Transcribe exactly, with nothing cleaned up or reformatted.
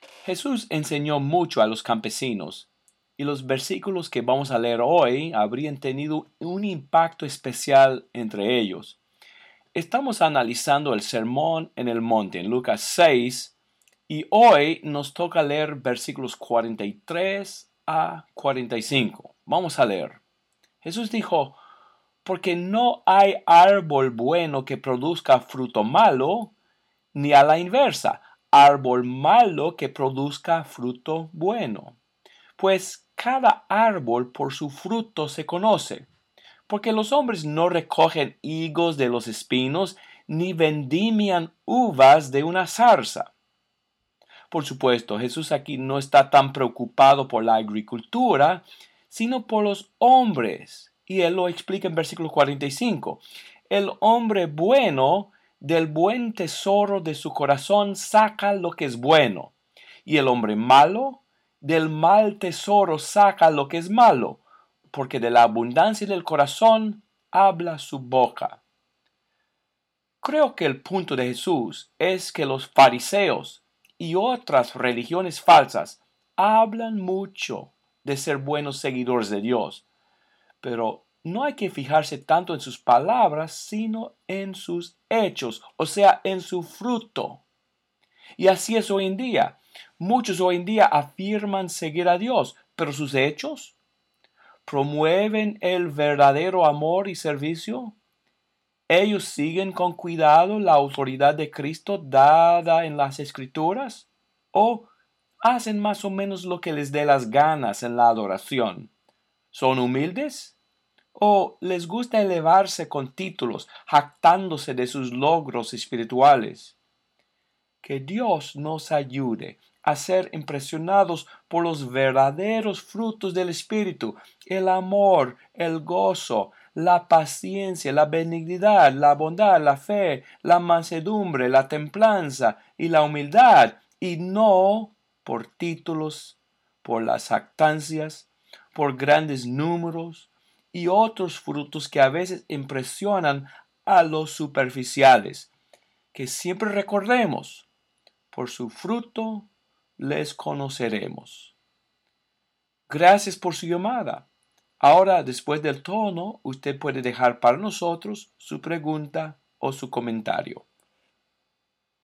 Jesús enseñó mucho a los campesinos y los versículos que vamos a leer hoy habrían tenido un impacto especial entre ellos. Estamos analizando el Sermón en el Monte en Lucas seis y hoy nos toca leer versículos cuarenta y tres a cuarenta y cinco. Vamos a leer. Jesús dijo, porque no hay árbol bueno que produzca fruto malo, ni a la inversa, árbol malo que produzca fruto bueno. Pues cada árbol por su fruto se conoce, porque los hombres no recogen higos de los espinos, ni vendimian uvas de una zarza. Por supuesto, Jesús aquí no está tan preocupado por la agricultura, sino por los hombres. Y él lo explica en versículo cuarenta y cinco. El hombre bueno del buen tesoro de su corazón saca lo que es bueno, y el hombre malo del mal tesoro saca lo que es malo, porque de la abundancia del corazón habla su boca. Creo que el punto de Jesús es que los fariseos y otras religiones falsas hablan mucho de ser buenos seguidores de Dios, pero no hay que fijarse tanto en sus palabras, sino en sus hechos, o sea, en su fruto. Y así es hoy en día. Muchos hoy en día afirman seguir a Dios, pero sus hechos promueven el verdadero amor y servicio. ¿Ellos siguen con cuidado la autoridad de Cristo dada en las Escrituras? ¿O hacen más o menos lo que les dé las ganas en la adoración? ¿Son humildes? ¿O les gusta elevarse con títulos, jactándose de sus logros espirituales? Que Dios nos ayude a ser impresionados por los verdaderos frutos del Espíritu, el amor, el gozo, la paciencia, la benignidad, la bondad, la fe, la mansedumbre, la templanza y la humildad, y no por títulos, por las jactancias, por grandes números y otros frutos que a veces impresionan a los superficiales. Que siempre recordemos, por su fruto les conoceremos. Gracias por su llamada. Ahora, después del tono, usted puede dejar para nosotros su pregunta o su comentario.